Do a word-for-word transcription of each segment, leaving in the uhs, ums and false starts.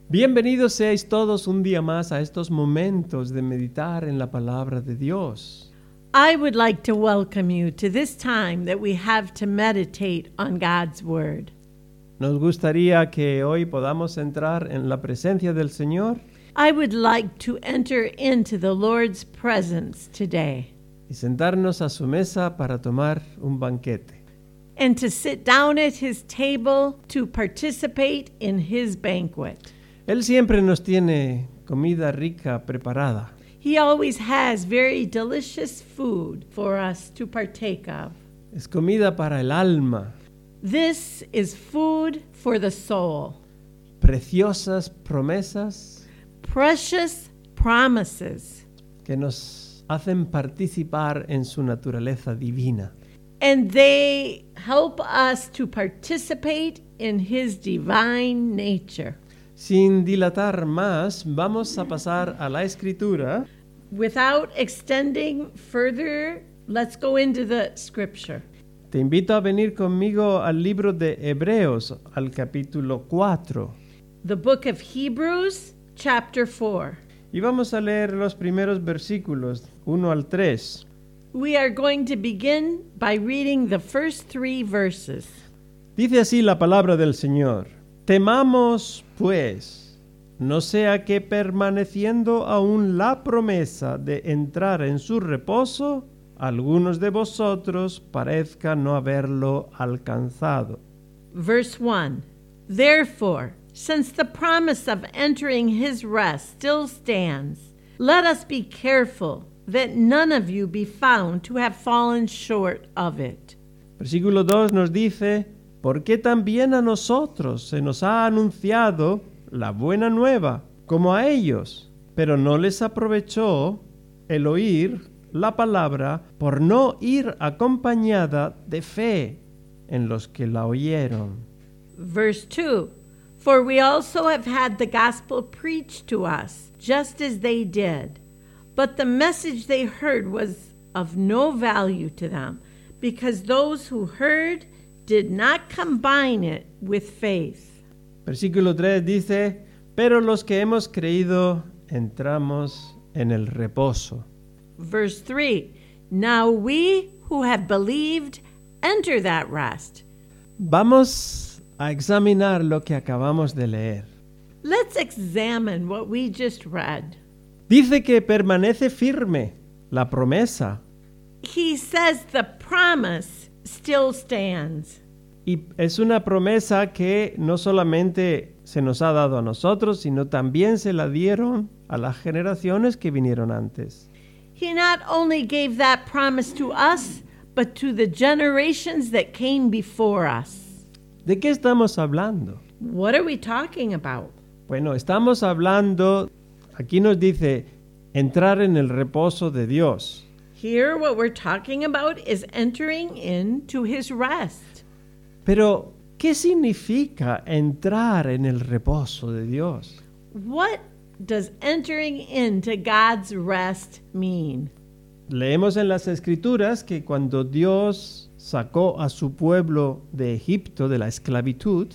Bienvenidos seáis todos un día más a estos momentos de meditar en la palabra de Dios. I would like to welcome you to this time that we have to meditate on God's Word. Nos gustaría que hoy podamos entrar en la presencia del Señor I would like to enter into the Lord's presence today y sentarnos a su mesa para tomar un banquete. and to sit down at His table to participate in His banquet. Él siempre nos tiene comida rica preparada. He always has very delicious food for us to partake of. Es comida para el alma, This is food for the soul, preciosas promesas precious promises, que nos hacen participar en su naturaleza divina. and they help us to participate in His divine nature. Sin dilatar más, vamos a pasar a la escritura. Without extending further, let's go into the scripture. Te invito a venir conmigo al libro de Hebreos, al capítulo cuatro. The book of Hebrews, chapter four. Y vamos a leer los primeros versículos, uno al tres. We are going to begin by reading the first three verses. Dice así la palabra del Señor. Temamos, pues, no sea que permaneciendo aún la promesa de entrar en su reposo, algunos de vosotros parezca no haberlo alcanzado. Verse one. Therefore, since the promise of entering his rest still stands, let us be careful that none of you be found to have fallen short of it. Versículo dos nos dice, porque también a nosotros se nos ha anunciado la buena nueva, como a ellos, pero no les aprovechó el oír la palabra por no ir acompañada de fe en los que la oyeron. Verse two. For we also have had the gospel preached to us, just as they did. But the message they heard was of no value to them, because those who heard did not combine it with faith. Versículo tres dice, pero los que hemos creído entramos en el reposo. Verse three. Now we who have believed enter that rest. Vamos a examinar lo que acabamos de leer. Let's examine what we just read. Dice que permanece firme la promesa. He says the promise still stands. Y es una promesa que no solamente se nos ha dado a nosotros, sino también se la dieron a las generaciones que vinieron antes. He not only gave that promise to us, but to the generations that came before us. ¿De qué estamos hablando? What are we talking about? Bueno, estamos hablando, aquí nos dice, entrar en el reposo de Dios. Here, what we're talking about is entering into his rest. Pero, ¿qué significa entrar en el reposo de Dios? What does entering into God's rest mean? Leemos en las Escrituras que cuando Dios sacó a su pueblo de Egipto, de la esclavitud,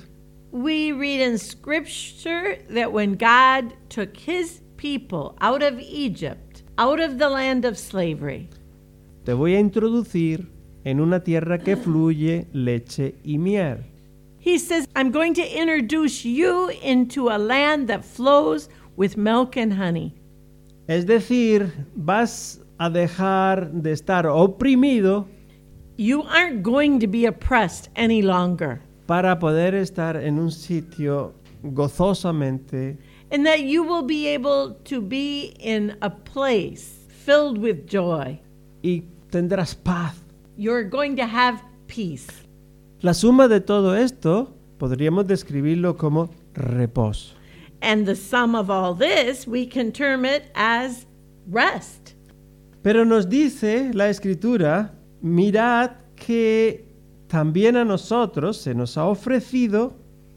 We read in Scripture that when God took his people out of Egypt, out of the land of slavery, te voy a introducir en una tierra que fluye leche y miel. he says, I'm going to introduce you into a land that flows with milk and honey. Es decir, vas a dejar de estar oprimido You aren't going to be oppressed any longer, para poder estar en un sitio gozosamente and that you will be able to be in a place filled with joy. y tendrás paz. You're going to have peace. La suma de todo esto podríamos describirlo como reposo. And the sum of all this, we can term it as rest. Pero nos dice la Escritura, mirad que también a nosotros se nos ha ofrecido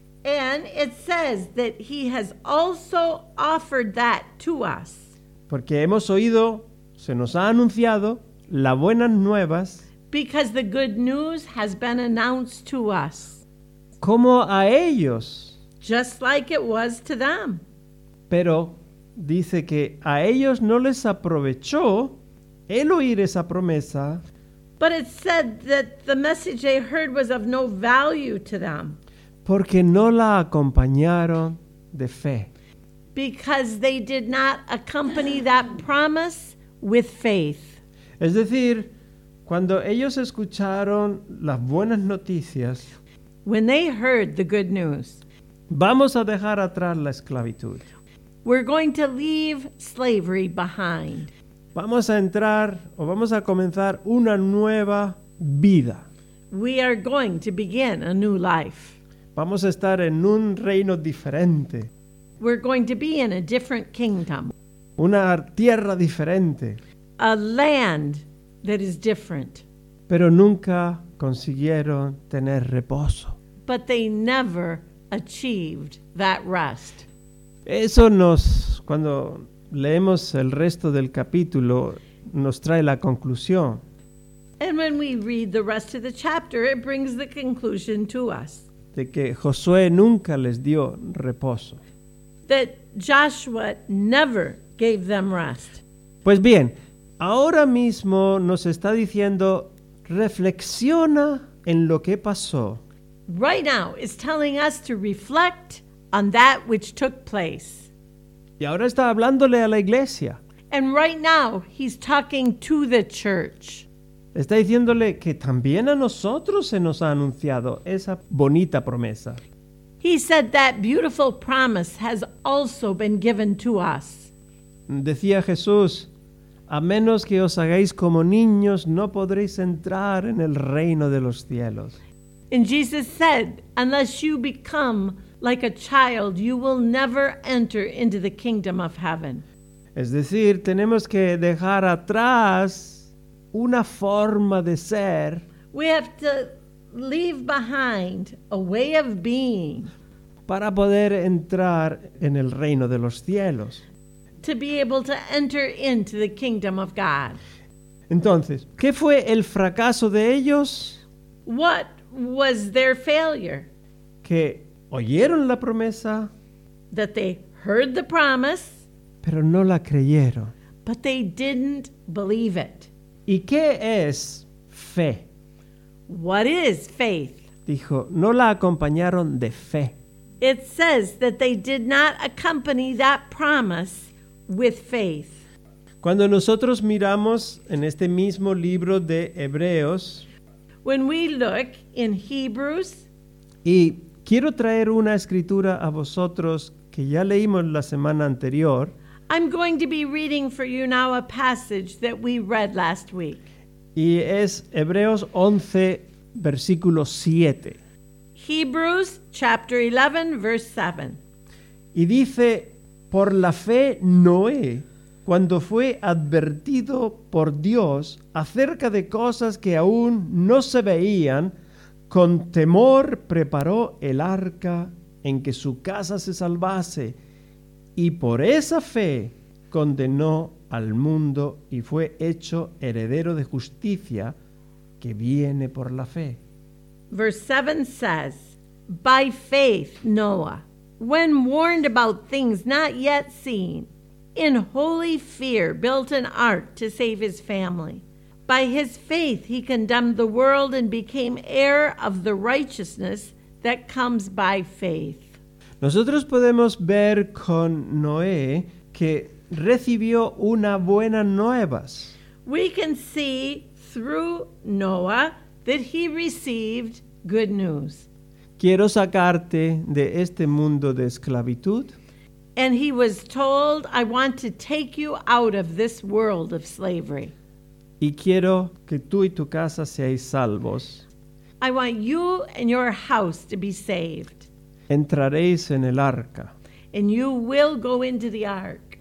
And it says that he has also offered that to us. porque hemos oído, se nos ha anunciado las buenas nuevas, Because the good news has been announced to us. como a ellos just like it was to them. Pero dice que a ellos no les aprovechó el oír esa promesa But it said that the message they heard was of no value to them porque no la acompañaron de fe. because they did not accompany that promise with faith. Es decir, cuando ellos escucharon las buenas noticias, When they heard the good news, vamos a dejar atrás la esclavitud. we're going to leave slavery behind. Vamos a entrar o vamos a comenzar una nueva vida. We are going to begin a new life. Vamos a estar en un reino diferente, We're going to be in a different kingdom, una tierra diferente, a land that is different. pero nunca consiguieron tener reposo. But they never achieved that rest. Eso nos, cuando leemos el resto del capítulo, nos trae la conclusión And when we read the rest of the chapter, it brings the conclusion to us de que Josué nunca les dio reposo. that Joshua never gave them rest. Pues bien, ahora mismo nos está diciendo, reflexiona en lo que pasó. Right now, it's telling us to reflect on that which took place. Y ahora está hablándole a la iglesia. And right now, he's talking to the church. Está diciéndole que también a nosotros se nos ha anunciado esa bonita promesa. He said that beautiful promise has also been given to us. Decía Jesús, a menos que os hagáis como niños, no podréis entrar en el reino de los cielos. And Jesus said, unless you become like a child, you will never enter into the kingdom of heaven. Es decir, tenemos que dejar atrás una forma de ser We have to leave behind a way of being para poder entrar en el reino de los cielos. to be able to enter into the kingdom of God. Entonces, ¿qué fue el fracaso de ellos? What was their failure? Que oyeron la promesa, That they heard the promise, pero no la creyeron. but they didn't believe it. ¿Y qué es fe? What is faith? Dijo, no la acompañaron de fe. It says that they did not accompany that promise with faith. Cuando nosotros miramos en este mismo libro de Hebreos, When we look in Hebrews, y quiero traer una escritura a vosotros que ya leímos la semana anterior, I'm going to be reading for you now a passage that we read last week. y es Hebreos once, versículo siete. Hebrews chapter eleven, verse seven. Y dice, por la fe Noé, cuando fue advertido por Dios acerca de cosas que aún no se veían, con temor preparó el arca en que su casa se salvase, y por esa fe condenó al mundo y fue hecho heredero de justicia que viene por la fe. Verse seven says, by faith Noah, when warned about things not yet seen, in holy fear built an ark to save his family. By his faith he condemned the world and became heir of the righteousness that comes by faith. Nosotros podemos ver con Noé que recibió una buena nuevas. We can see through Noah that he received good news. Quiero sacarte de este mundo de esclavitud And he was told, I want to take you out of this world of slavery. y quiero que tú y tu casa seáis salvos. I want you and your house to be saved. Entraréis en el arca. And you will go into the ark.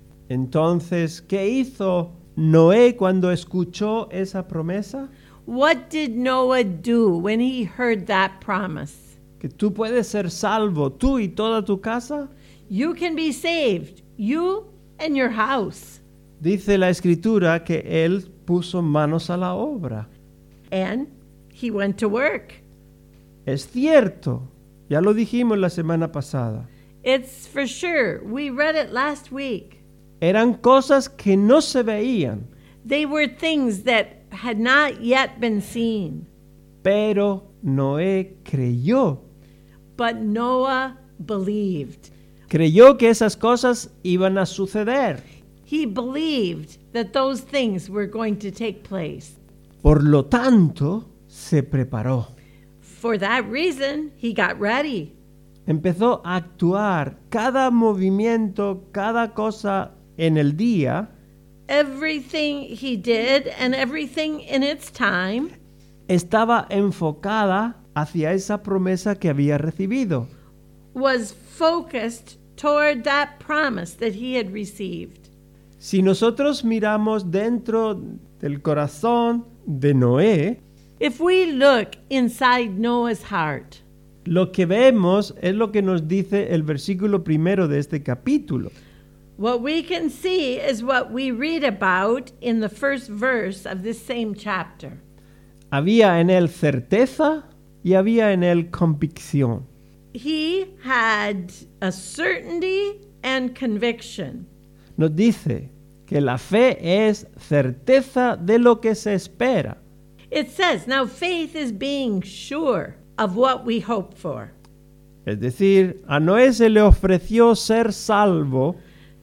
Entonces, ¿qué hizo Noé cuando escuchó esa promesa? What did Noah do when he heard that promise? Que tú puedes ser salvo, tú y toda tu casa. You can be saved, you and your house. Dice la escritura que él puso manos a la obra. And he went to work. Es cierto, Ya lo dijimos la semana pasada. It's for sure. We read it last week. Eran cosas que no se veían, They were things that had not yet been seen. pero Noé creyó. But Noah believed. Creyó que esas cosas iban a suceder. He believed that those things were going to take place. Por lo tanto, se preparó. For that reason, he got ready. Empezó a actuar cada movimiento, cada cosa en el día. Everything he did and everything in its time Estaba enfocada hacia esa promesa que había recibido. was focused toward that promise that he had received. Si nosotros miramos dentro del corazón de Noé, If we look inside Noah's heart, lo que vemos es lo que nos dice el versículo primero de este capítulo. what we can see is what we read about in the first verse of this same chapter. Había en él certeza y había en él convicción. He had a certainty and conviction. Nos dice que la fe es certeza de lo que se espera. It says, now faith is being sure of what we hope for. Es decir, a Noé se le ofreció ser salvo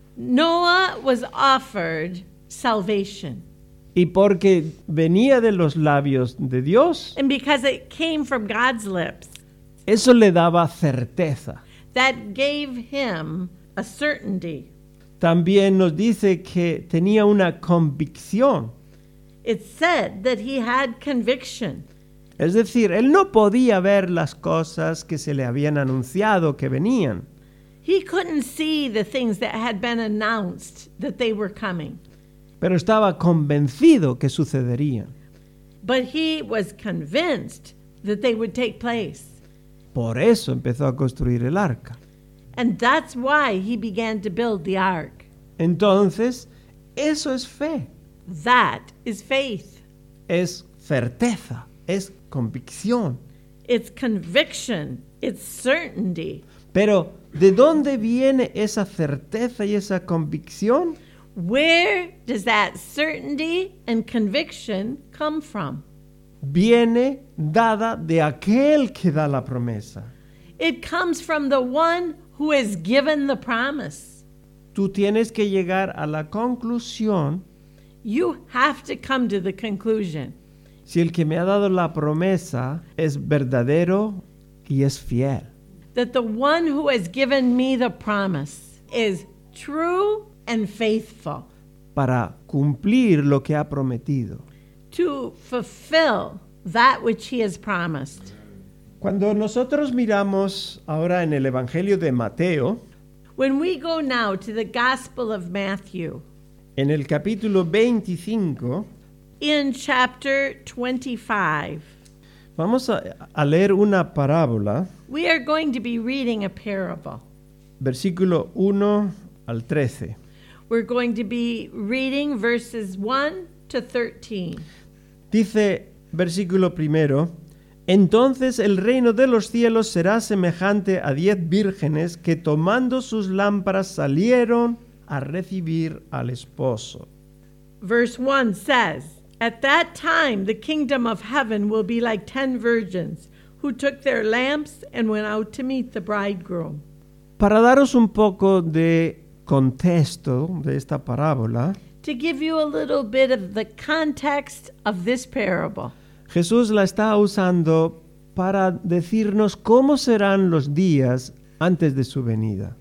Noah was offered salvation. y porque venía de los labios de Dios, And because it came from God's lips, eso le daba certeza. that gave him a certainty. También nos dice que tenía una convicción. It said that he had conviction. Es decir, él no podía ver las cosas que se le habían anunciado que venían, He couldn't see the things that had been announced that they were coming, pero estaba convencido que sucederían. but he was convinced that they would take place. Por eso empezó a construir el arca. And that's why he began to build the ark. Entonces, eso es fe, That is faith. es certeza, es convicción. It's conviction. It's certainty. Pero, ¿de dónde viene esa certeza y esa convicción? Where does that certainty and conviction come from? Viene dada de aquel que da la promesa. It comes from the one who has given the promise. Tú tienes que llegar a la conclusión, You have to come to the conclusion si el que me ha dado la promesa es verdadero y es fiel. that the one who has given me the promise is true and faithful Para cumplir lo que ha prometido. to fulfill that which he has promised. Cuando nosotros miramos ahora en el Evangelio de Mateo, When we go now to the Gospel of Matthew, en el capítulo veinticinco, in chapter twenty-five, vamos a, a leer una parábola, we are going to be reading a parable. versículo uno al trece. We're going to be reading verses one to thirteen. Dice, versículo primero, entonces el reino de los cielos será semejante a diez vírgenes que tomando sus lámparas salieron a recibir al esposo. Verse one says, at that time the kingdom of heaven will be like ten virgins who took their lamps and went out to meet the bridegroom. Para daros un poco de contexto de esta parábola, To give you a little bit of the context of this parable, Jesús la está usando para decirnos cómo serán los días antes de su venida.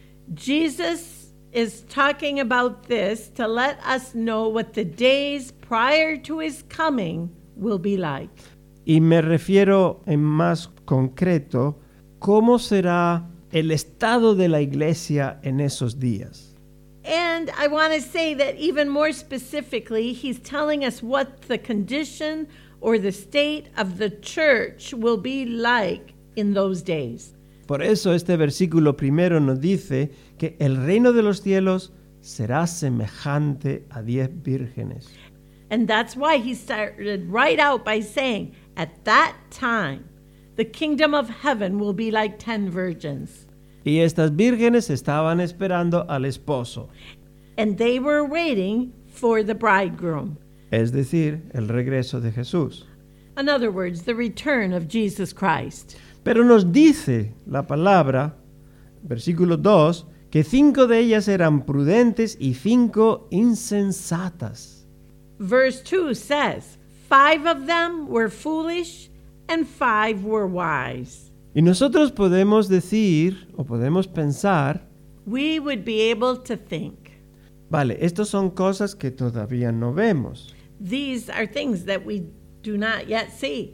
Jesus is talking about this to let us know what the days prior to his coming will be like. Y me refiero en más concreto, cómo será el estado de la iglesia en esos días. And I want to say that even more specifically, he's telling us what the condition or the state of the church will be like in those days. Por eso este versículo primero nos dice que el reino de los cielos será semejante a diez vírgenes. And that's why he started right out by saying, at that time, The kingdom of heaven will be like ten virgins. Y estas vírgenes estaban esperando al esposo, And they were waiting for the bridegroom. es decir, el regreso de Jesús. In other words, the return of Jesus Christ. Pero nos dice la palabra, versículo dos, que cinco de ellas eran prudentes y cinco insensatas. Verse two says, five of them were foolish and five were wise. Y nosotros podemos decir o podemos pensar, We would be able to think, vale, estas son cosas que todavía no vemos, these are things that we do not yet see.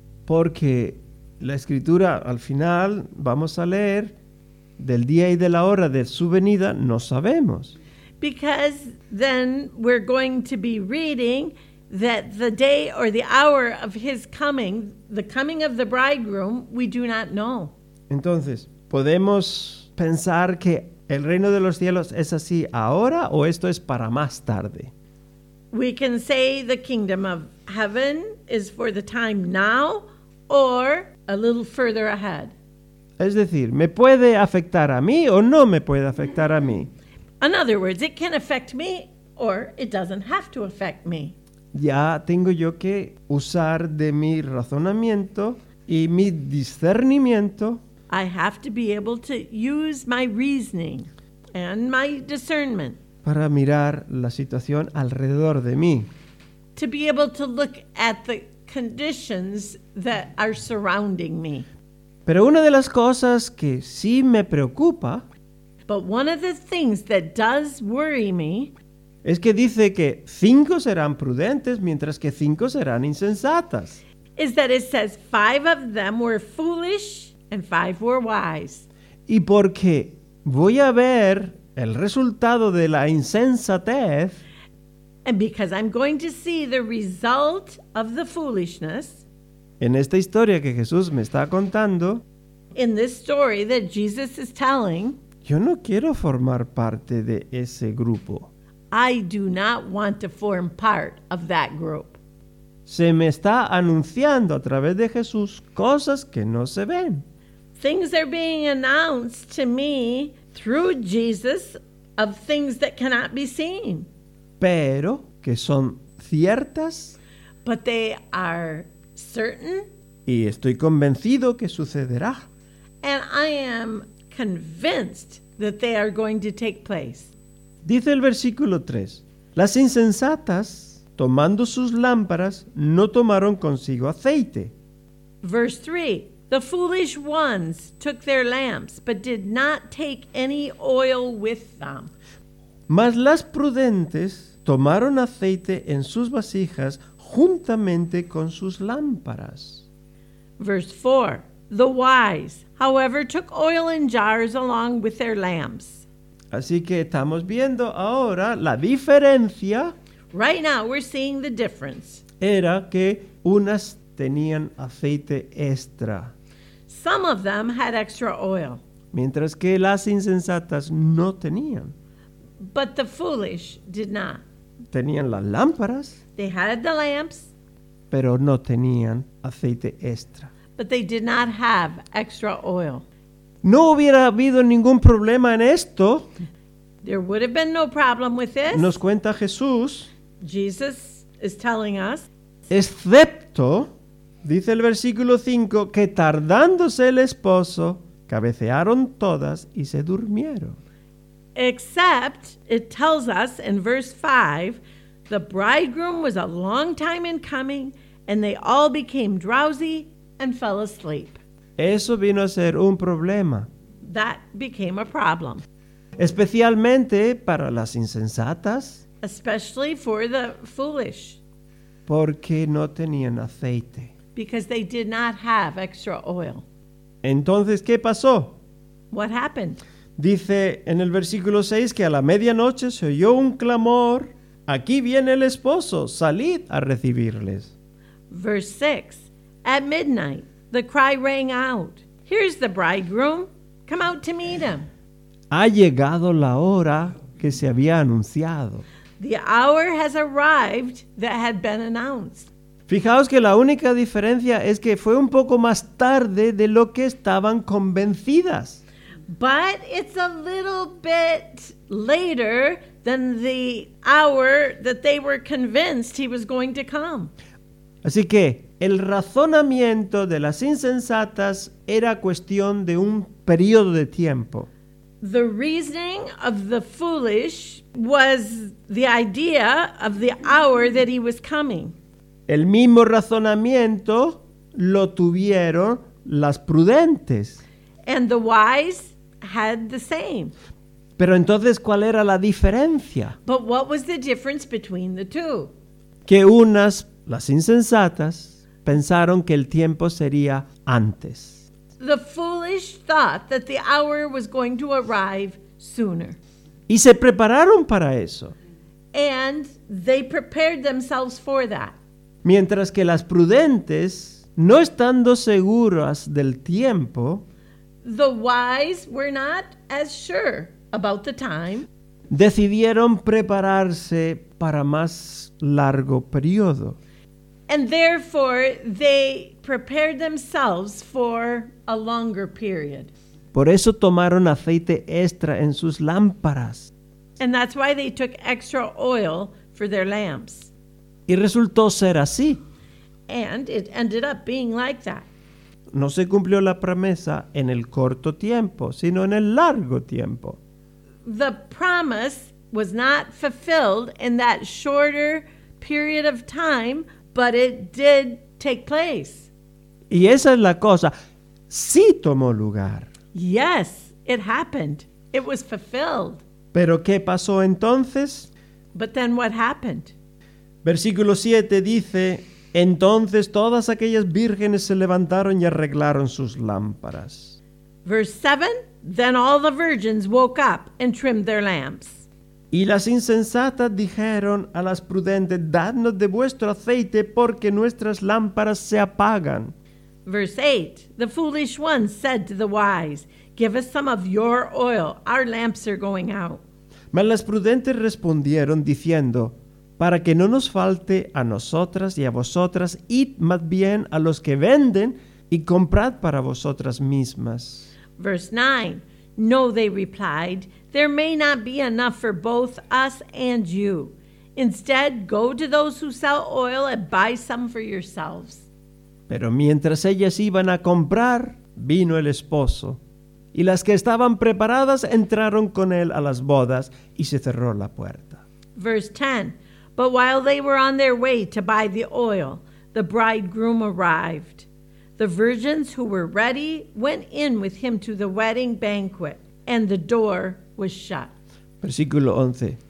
porque la escritura al final vamos a leer del día y de la hora de su venida no sabemos. Because then we're going to be reading that the day or the hour of his coming, the coming of the bridegroom, we do not know. Entonces, ¿podemos pensar que el reino de los cielos es así ahora o esto es para más tarde? We can say the kingdom of heaven is for the time now or a little further ahead. Es decir, ¿me puede afectar a mí o no me puede afectar a mí? In other words, it can affect me or it doesn't have to affect me. Ya tengo yo que usar de mi razonamiento y mi discernimiento I have to be able to use my reasoning and my discernment para mirar la situación alrededor de mí. to be able to look at the conditions that are surrounding me. Pero una de las cosas que sí me preocupa But one of the things that does worry me es que dice que cinco serán prudentes mientras que cinco serán insensatas. is that it says five of them were foolish and five were wise. Y porque voy a ver el resultado de la insensatez, And because I'm going to see the result of the foolishness en esta historia que Jesús me está contando, in this story that Jesus is telling, yo no quiero formar parte de ese grupo. I do not want to form part of that group. Se me está anunciando a través de Jesús cosas que no se ven. Things are being announced to me through Jesus of things that cannot be seen, Pero que son ciertas but they are certain, y estoy convencido que sucederá. and I am convinced that they are going to take place. Dice el versículo tres, las insensatas, tomando sus lámparas, no tomaron consigo aceite. Verse three, the foolish ones took their lamps, but did not take any oil with them. Mas las prudentes tomaron aceite en sus vasijas juntamente con sus lámparas. Verse four, the wise, however, took oil in jars along with their lamps. Así que estamos viendo ahora la diferencia. Right now, we're seeing the difference. Era que unas tenían aceite extra, Some of them had extra oil, mientras que las insensatas no tenían. but the foolish did not. Tenían las lámparas, They had the lamps, pero no tenían aceite extra. but they did not have extra oil. No hubiera habido ningún problema en esto, There would have been no problem with this. nos cuenta Jesús, Jesus is telling us, excepto, dice el versículo cinco, que tardándose el esposo, cabecearon todas y se durmieron. except it tells us in verse five, the bridegroom was a long time in coming, and they all became drowsy and fell asleep. Eso vino a ser un problema, That became a problem, especialmente para las insensatas, especially for the foolish, porque no tenían aceite. because they did not have extra oil. Entonces, ¿qué pasó? What happened? Dice en el versículo seis que a la medianoche se oyó un clamor, aquí viene el esposo, salid a recibirles. Verse six, at midnight, the cry rang out, here's the bridegroom, come out to meet him. Ha llegado la hora que se había anunciado. The hour has arrived that had been announced. Fijaos que la única diferencia es que fue un poco más tarde de lo que estaban convencidas. But it's a little bit later than the hour that they were convinced he was going to come. Así que el razonamiento de las insensatas era cuestión de un periodo de tiempo. The reasoning of the foolish was the idea of the hour that he was coming. El mismo razonamiento lo tuvieron las prudentes. And the wise had the same. Pero entonces, ¿cuál era la diferencia? But what was the difference between the two? Que unas, las insensatas, pensaron que el tiempo sería antes. The foolish thought that the hour was going to arrive sooner. Y se prepararon para eso. And they prepared themselves for that. Mientras que las prudentes, no estando seguras del tiempo, the wise were not as sure about the time. Decidieron prepararse para más largo periodo. And therefore, they prepared themselves for a longer period. Por eso tomaron aceite extra en sus lámparas. And that's why they took extra oil for their lamps. Y resultó ser así. And it ended up being like that. No se cumplió la promesa en el corto tiempo, sino en el largo tiempo. The promise was not fulfilled in that shorter period of time, but it did take place. Y esa es la cosa. Sí tomó lugar. Yes, it happened. It was fulfilled. ¿Pero qué pasó entonces? But then what happened? Versículo siete dice: entonces todas aquellas vírgenes se levantaron y arreglaron sus lámparas. Verse seven, then all the virgins woke up and trimmed their lamps. Y las insensatas dijeron a las prudentes: dadnos de vuestro aceite, porque nuestras lámparas se apagan. Verse eight, the foolish ones said to the wise, give us some of your oil, our lamps are going out. Mas las prudentes respondieron diciendo: para que no nos falte a nosotras y a vosotras, id más bien a los que venden y comprad para vosotras mismas. Verse nine, no, they replied, there may not be enough for both us and you. Instead, go to those who sell oil and buy some for yourselves. Pero mientras ellas iban a comprar, vino el esposo, y las que estaban preparadas entraron con él a las bodas, y se cerró la puerta. Verse ten, but while they were on their way to buy the oil, the bridegroom arrived. The virgins who were ready went in with him to the wedding banquet, and the door was shut. Versículo once.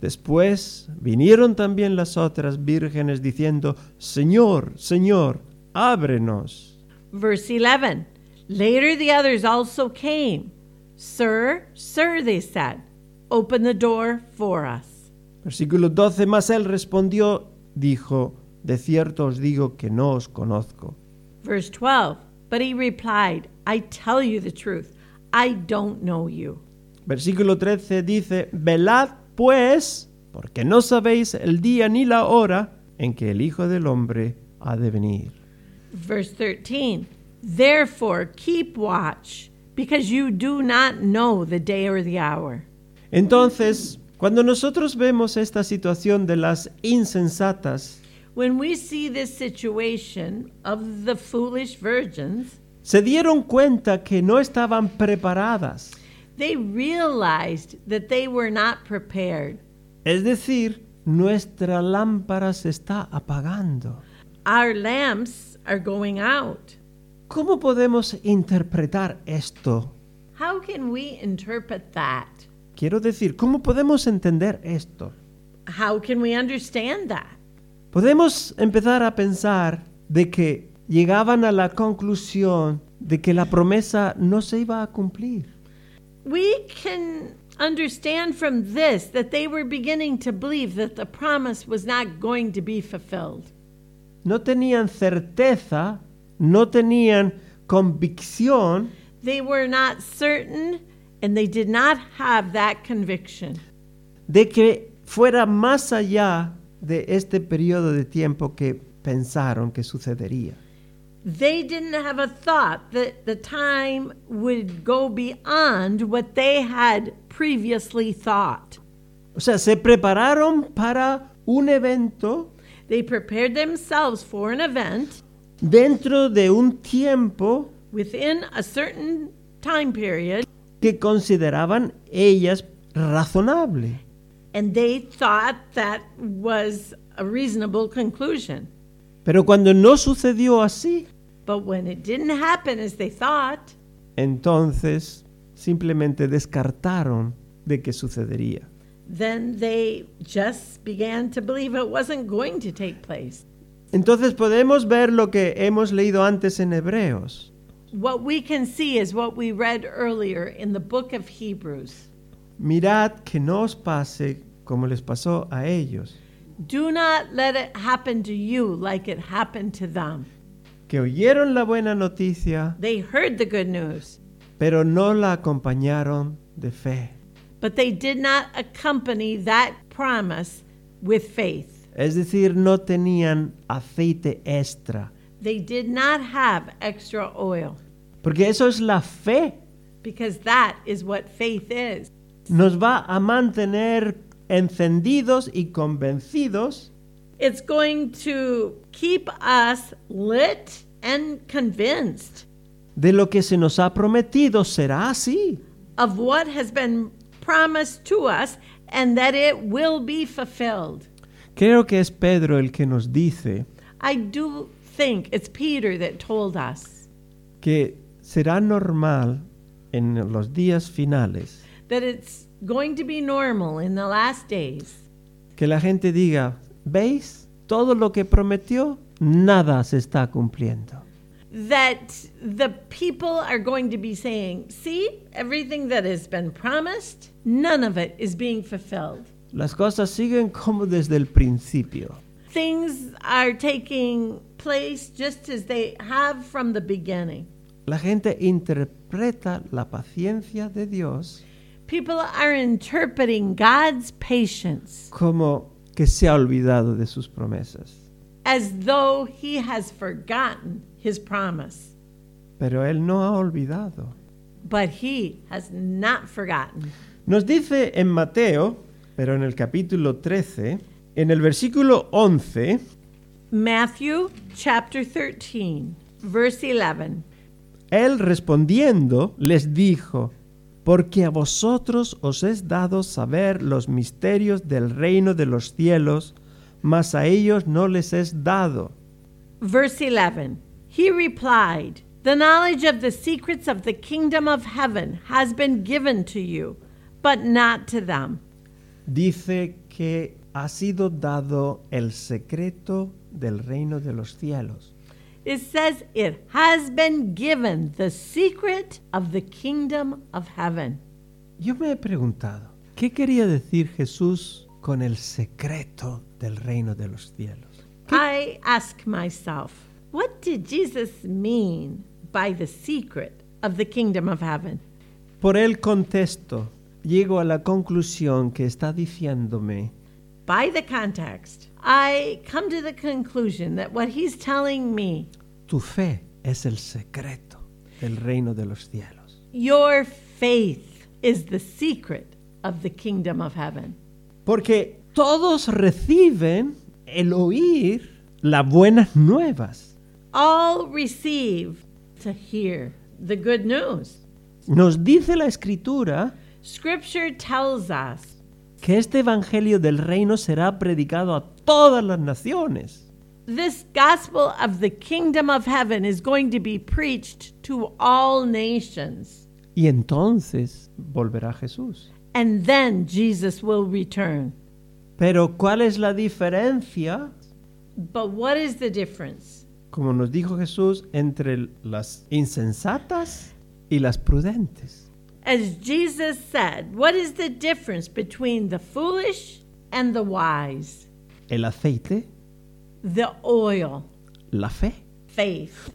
Después vinieron también las otras vírgenes diciendo: Señor, Señor, ábrenos. Verse eleven. Later the others also came. Sir, sir, they said, open the door for us. Versículo doce. Mas él respondió, dijo: de cierto os digo que no os conozco. Verse twelve. But he replied, I tell you the truth, I don't know you. Versículo trece dice: velad pues, porque no sabéis el día ni la hora en que el Hijo del Hombre ha de venir. Verse thirteen. Therefore keep watch, because you do not know the day or the hour. Entonces, cuando nosotros vemos esta situación de las insensatas, when we see this situation of the foolish virgins, se dieron cuenta que no estaban preparadas. they realized that they were not prepared. Es decir, nuestra lámpara se está apagando. Our lamps are going out. ¿Cómo podemos interpretar esto? How can we interpret that? Quiero decir, ¿cómo podemos entender esto? How can we understand that? Podemos empezar a pensar de que llegaban a la conclusión de que la promesa no se iba a cumplir. We can understand from this that they were beginning to believe that the promise was not going to be fulfilled. No tenían certeza, no tenían convicción They were not certain, and they did not have that conviction de que fuera más allá de este periodo de tiempo que pensaron que sucedería. They didn't have a thought that the time would go beyond what they had previously thought. O sea, se prepararon para un evento They prepared themselves for an event dentro de un tiempo within a certain time period, que consideraban ellas razonable. and they thought that was a reasonable conclusion. Pero cuando no sucedió así, But when it didn't happen as they thought, entonces simplemente descartaron de que sucedería. then they just began to believe it wasn't going to take place. Entonces podemos ver lo que hemos leído antes en Hebreos. What we can see is what we read earlier in the book of Hebrews. Mirad que no os pase como les pasó a ellos, Do not let it happen to you like it happened to them. que oyeron la buena noticia, They heard the good news, pero no la acompañaron de fe. but they did not accompany that promise with faith. Es decir, no tenían aceite extra, They did not have extra oil, porque eso es la fe. because that is what faith is. Nos va a mantener encendidos y convencidos It's going to keep us lit and convinced de lo que se nos ha prometido será así. of what has been promised to us and that it will be fulfilled. Creo que es Pedro el que nos dice I do think it's Peter that told us que será normal en los días finales that it's going to be normal in the last days que la gente diga, ¿veis? Todo lo que prometió, nada se está cumpliendo. that the people are going to be saying, see, everything that has been promised, none of it is being fulfilled. Las cosas siguen como desde el principio. Things are taking place just as they have from the beginning. La gente interpreta la paciencia de Dios People are interpreting God's patience como que se ha olvidado de sus promesas. as though he has forgotten his promise. Pero Él no ha olvidado. But he has not forgotten. Nos dice en Mateo, pero en el capítulo trece, en el versículo once, Matthew chapter thirteen, verse eleven. Él respondiendo les dijo, porque a vosotros os es dado saber los misterios del reino de los cielos, mas a ellos no les es dado. Verse eleven. He replied, the knowledge of the secrets of the kingdom of heaven has been given to you, but not to them. Dice que ha sido dado el secreto del reino de los cielos. It says it has been given the secret of the kingdom of heaven. Yo me he preguntado, ¿qué quería decir Jesús con el secreto del reino de los cielos? I ask myself, what did Jesus mean by the secret of the kingdom of heaven? Por el contexto, llego a la conclusión que está diciéndome By the context, I come to the conclusion that what he's telling me, tu fe es el secreto del reino de los cielos. your faith is the secret of the kingdom of heaven. Porque todos reciben el oír las buenas nuevas. All receive to hear the good news. Nos dice la Escritura Scripture tells us que este evangelio del reino será predicado a todas las naciones. this gospel of the kingdom of heaven is going to be preached to all nations. Y entonces volverá Jesús. And then Jesus will return. Pero ¿cuál es la diferencia? But what is the difference? Como nos dijo Jesús, entre las insensatas y las prudentes. As Jesus said, what is the difference between the foolish and the wise? El aceite, The oil, la fe. faith.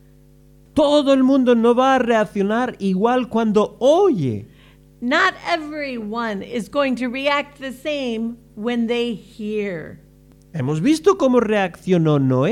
Todo el mundo no va a reaccionar igual cuando oye. Not everyone is going to react the same when they hear. Hemos visto cómo reaccionó Noé.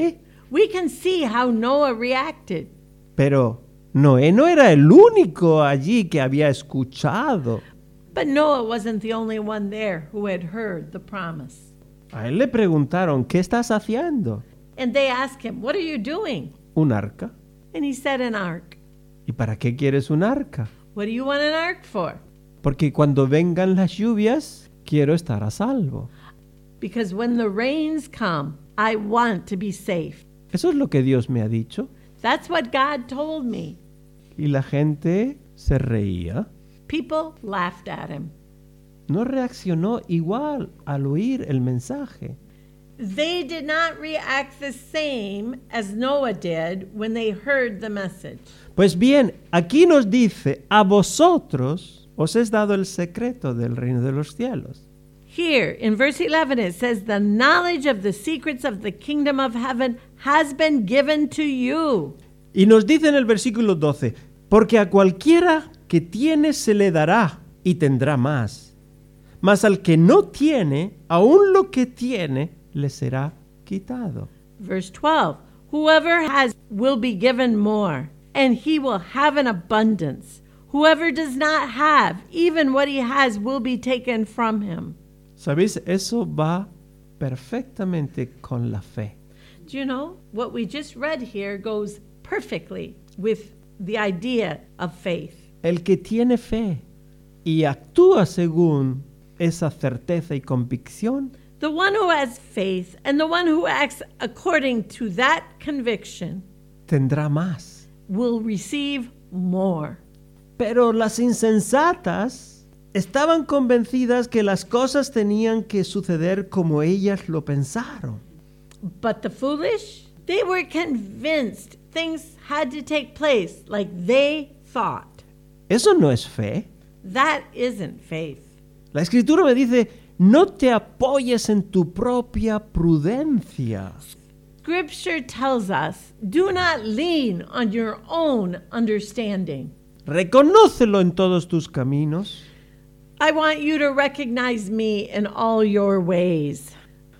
We can see how Noah reacted. Pero Noé no era el único allí que había escuchado. But Noah wasn't the only one there who had heard the promise. A él le preguntaron, ¿qué estás haciendo? And they asked him, "What are you doing?" ¿Un arca? And he said, "An ark." ¿Y para qué quieres un arca? "What do you want an ark for?" Porque cuando vengan las lluvias, quiero estar a salvo. "Because when the rains come, I want to be safe." Eso es lo que Dios me ha dicho. That's what God told me. Y la gente se reía. People laughed at him. No reaccionó igual al oír el mensaje. They did not react the same as Noah did when they heard the message. Pues bien, aquí nos dice, a vosotros os es dado el secreto del reino de los cielos. Here in verse eleven it says, "The knowledge of the secrets of the kingdom of heaven has been given to you." Y nos dice en el versículo doce, porque a cualquiera que tiene se le dará y tendrá más. Mas al que no tiene, aún lo que tiene le será quitado. Verse twelve, "Whoever has will be given more, and he will have an abundance. Whoever does not have, even what he has will be taken from him." ¿Sabéis? Eso va perfectamente con la fe. Do you know, what we just read here goes perfectly with the idea of faith. El que tiene fe y actúa según esa certeza y convicción, The one who has faith and the one who acts according to that conviction tendrá más. will receive more. Pero las insensatas estaban convencidas que las cosas tenían que suceder como ellas lo pensaron. But the foolish, they were convinced things had to take place like they thought. Eso no es fe. That isn't faith. La Escritura me dice, no te apoyes en tu propia prudencia. Scripture tells us, do not lean on your own understanding. Reconócelo en todos tus caminos. I want you to recognize me in all your ways,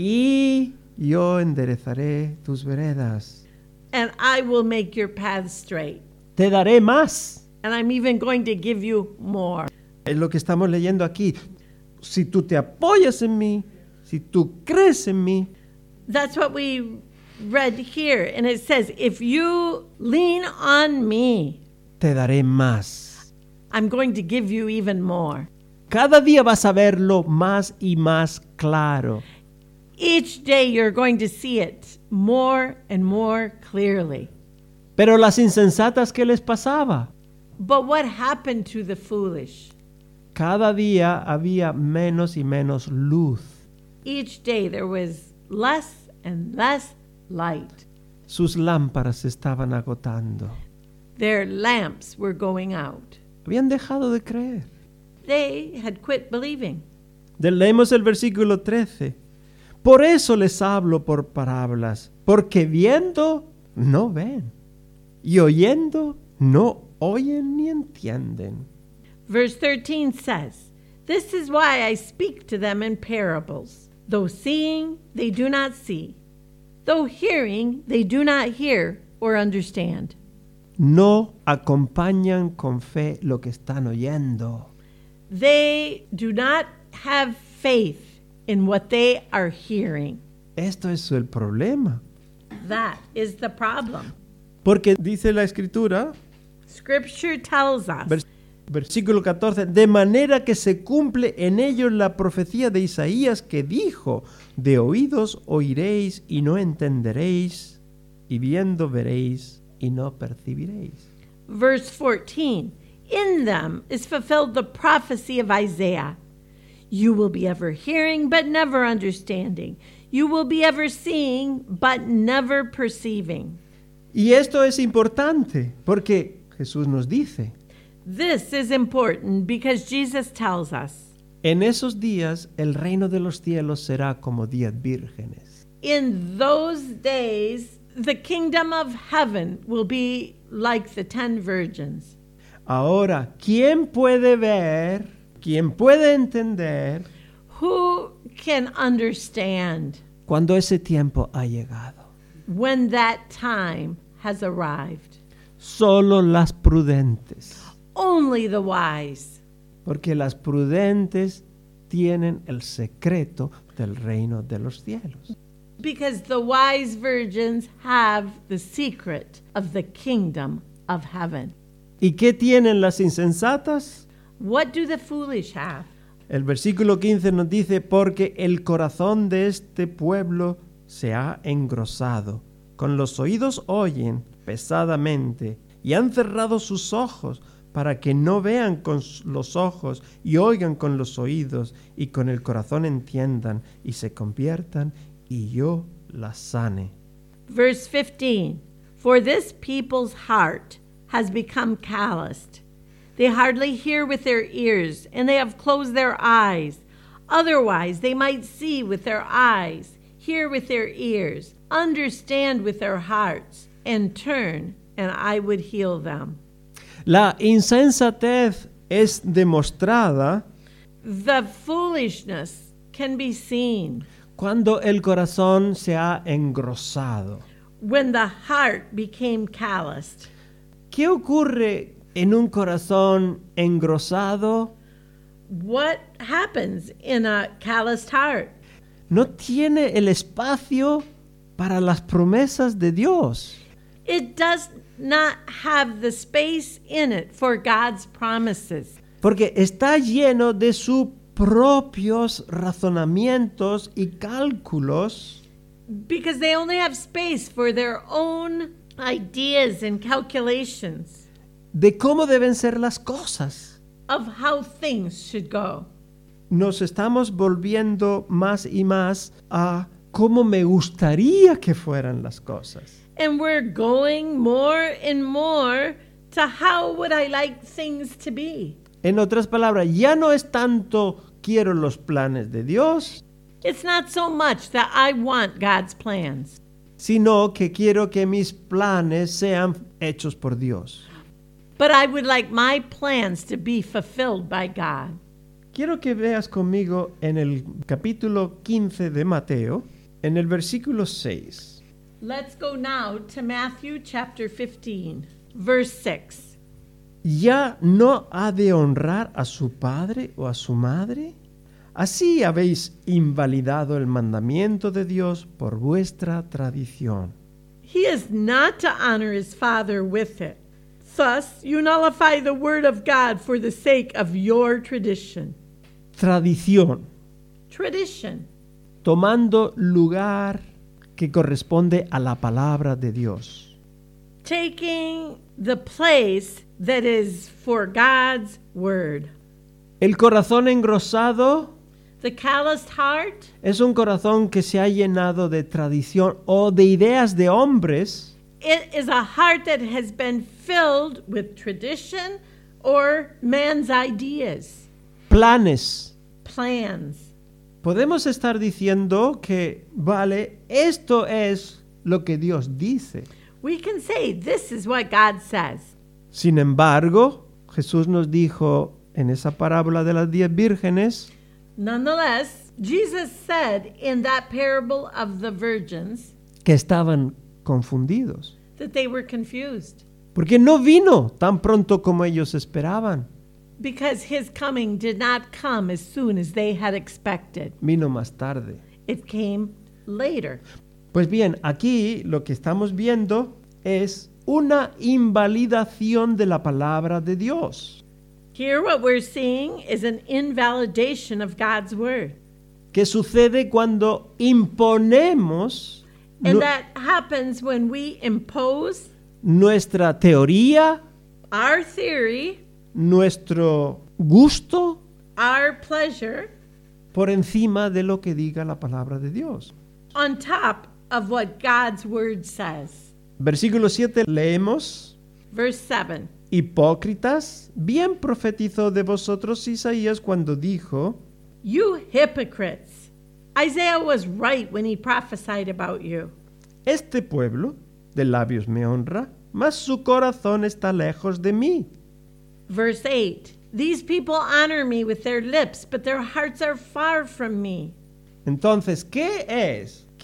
Y yo enderezaré tus veredas. and I will make your path straight. Te daré más. And I'm even going to give you more. Es lo que estamos leyendo aquí. Si tú te apoyas en mí, si tú crees en mí, That's what we read here. And it says, if you lean on me, te daré más. I'm going to give you even more. Cada día vas a verlo más y más claro. Each day you're going to see it more and more clearly. Pero las insensatas, ¿qué les pasaba? But what happened to the foolish? Cada día había menos y menos luz. Each day there was less and less light. Sus lámparas se estaban agotando. Their lamps were going out. Habían dejado de creer. They had quit believing. Leemos el versículo trece. Por eso les hablo por parábolas, porque viendo no ven, y oyendo no oyen ni entienden. Verse thirteen says, "This is why I speak to them in parables. Though seeing, they do not see. Though hearing, they do not hear or understand." No acompañan con fe lo que están oyendo. They do not have faith in what they are hearing. Esto es el problema. That is the problem. Porque dice la Escritura, Scripture tells us, vers- versículo catorce, de manera que se cumple en ellos la profecía de Isaías que dijo, de oídos oiréis y no entenderéis, y viendo veréis y no percibiréis. verse fourteen, "In them is fulfilled the prophecy of Isaiah. You will be ever hearing, but never understanding. You will be ever seeing, but never perceiving." Y esto es importante porque Jesús nos dice, This is important because Jesus tells us, en esos días el reino de los cielos será como diez vírgenes. in those days, the kingdom of heaven will be like the ten virgins. Ahora, ¿quién puede ver, quién puede entender Who can understand? cuando ese tiempo ha llegado? when that time has arrived. Solo las prudentes, Only the wise, porque las prudentes tienen el secreto del reino de los cielos. because the wise virgins have the secret of the kingdom of heaven. ¿Y qué tienen las insensatas? What do the foolish have? El versículo quince nos dice, porque el corazón de este pueblo se ha engrosado, con los oídos oyen pesadamente, y han cerrado sus ojos para que no vean con los ojos y oigan con los oídos y con el corazón entiendan y se conviertan y yo las sane. Verse fifteen, for this people's heart has become calloused. They hardly hear with their ears, and they have closed their eyes. Otherwise, they might see with their eyes, hear with their ears, understand with their hearts, and turn, and I would heal them. La insensatez es demostrada The foolishness can be seen cuando el corazón se ha engrosado. when the heart became calloused. ¿Qué ocurre en un corazón engrosado? What happens in a calloused heart? No tiene el espacio para las promesas de Dios. It does not have the space in it for God's promises Porque está lleno de sus propios razonamientos y cálculos because they only have space for their own ideas and calculations de cómo deben ser las cosas. of how things should go. Nos estamos volviendo más y más a cómo me gustaría que fueran las cosas. And we're going more and more to how would I like things to be. En otras palabras, ya no es tanto quiero los planes de Dios, It's not so much that I want God's plans, sino que quiero que mis planes sean hechos por Dios. but I would like my plans to be fulfilled by God. Quiero que veas conmigo en el capítulo quince de Mateo, en el versículo seis. Let's go now to Matthew chapter fifteen, verse six. ¿Ya no ha de honrar a su padre o a su madre? Así habéis invalidado el mandamiento de Dios por vuestra tradición. He is not to honor his father with it. Thus, you nullify the word of God for the sake of your tradition. Tradición, Tradition, tomando lugar que corresponde a la palabra de Dios. taking the place that is for God's word. El corazón engrosado The calloused heart es un corazón que se ha llenado de tradición o de ideas de hombres it is a heart that has been filled with tradition or man's ideas, planes. plans. Podemos estar diciendo que, vale, esto es lo que Dios dice. We can say this is what God says. Sin embargo, Jesús nos dijo en esa parábola de las diez vírgenes Nonetheless, Jesus said in that parable of the virgins que estaban confundidos, that they were confused porque no vino tan pronto como ellos esperaban, because his coming did not come as soon as they had expected. vino más tarde. It came later. Pues bien, aquí lo que estamos viendo es una invalidación de la palabra de Dios. Here, what we're seeing is an invalidation of God's word. Que sucede cuando imponemos And nu- that happens when we impose nuestra teoría, our theory, nuestro gusto our pleasure, por encima de lo que diga la palabra de Dios. on top of what God's word says. Versículo siete leemos: Verse seven. Hipócritas, bien profetizó de vosotros Isaías cuando dijo: You hypocrites! Isaiah was right when he prophesied about you. Este pueblo de labios me honra, mas su corazón está lejos de mí. Verse eight. These people honor me with their lips, but their hearts are far from me. Entonces, ¿qué es que